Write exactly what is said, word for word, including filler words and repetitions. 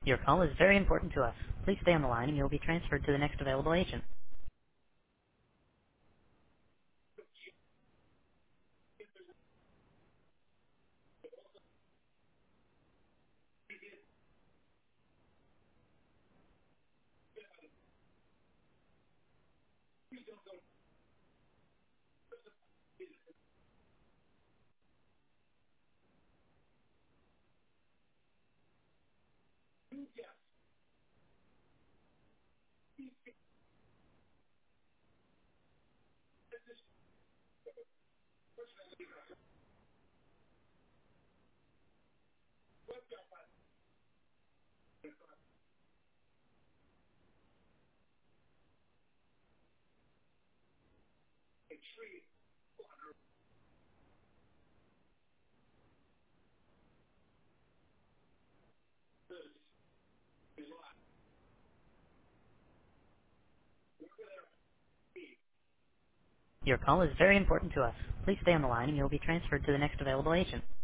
Your call is very important to us. Please stay on the line and you'll be transferred to the next available agent. Your call is very important to us. Please stay on the line and you'll be transferred to the next available agent.